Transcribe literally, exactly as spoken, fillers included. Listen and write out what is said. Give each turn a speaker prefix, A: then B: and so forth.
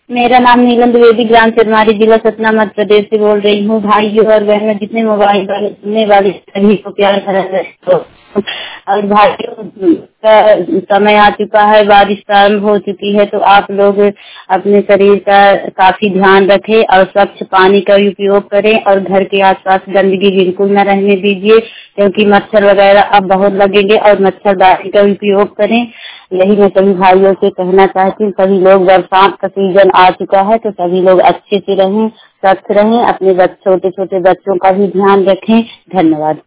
A: मेरा नाम नीलम द्विवेदी, ग्राम चिरमारी, जिला सतना, मध्य प्रदेश से बोल रही हूँ। भाइयों और बहनों, जितने मोबाइल वाले सुनने वाले सभी को प्यार भरा और भाइयों का समय आ चुका है, बारिश प्रारंभ हो चुकी है, तो आप लोग अपने शरीर का काफी ध्यान रखें और स्वच्छ पानी का उपयोग करें और घर के आसपास गंदगी बिल्कुल न रहने दीजिए, क्योंकि मच्छर वगैरह अब बहुत लगेंगे और मच्छरदानी का उपयोग करें। यही मैं सभी भाइयों से कहना चाहती हूँ। सभी लोग, बरसात का सीजन आ चुका है तो सभी लोग अच्छे से रहें, स्वस्थ रहें, अपने छोटे छोटे बच्चों का भी ध्यान रखें। धन्यवाद।